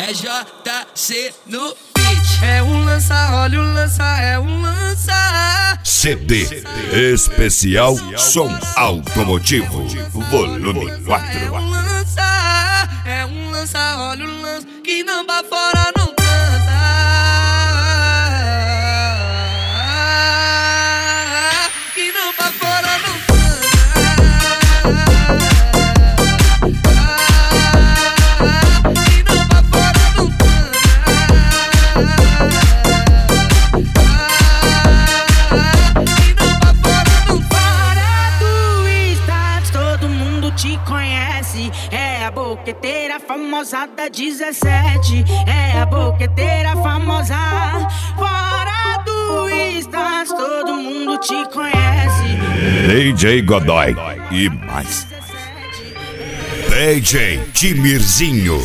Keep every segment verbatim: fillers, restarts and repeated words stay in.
é J C no beat. É um lança, olha o lança, é um lança. C D Especial Som Automotivo Volume quatro. É um lança, é um lança, olha o lança, que não pra fora não canta. Que não pra fora não canta. Te conhece, é a boqueteira famosa da dezessete. É a boqueteira famosa. Fora do Stats, todo mundo te conhece. D J Godoy e mais D J Timirzinho.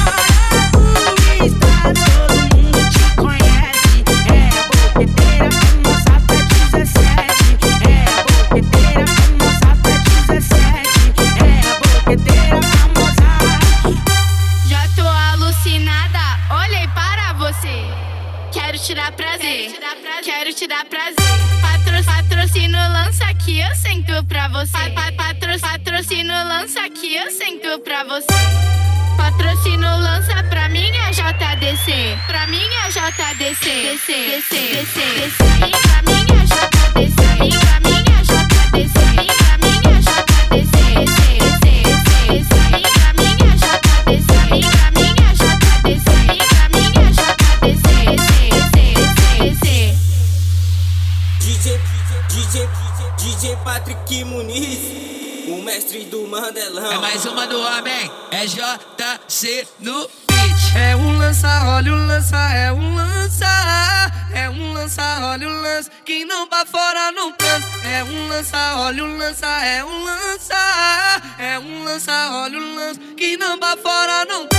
Quero tirar prazer, quero tirar prazer. Patro, patrocínio lança aqui, eu sento pra você. Pa, patro, patrocínio lança aqui, eu sento pra você. Patrocínio lança pra mim é J D C, pra mim é J D C, D C, D C, D C, D C. Pra mim é J D C, pra mim é J D C, pra mim é J D C, D C, D C, D C. Pra mim é J D C, pra mim é J D C, pra mim é J D C. D J, D J, D J Patrick Muniz, o mestre do Mandelão. É mais uma do homem, é J C no beat. É um lança, olha o lança, é um lança. É um lança, olha o lança, que não pra fora não cansa. É um lança, olha o lança, é um lança. É um lança, olha o lança, que não pra fora não cansa.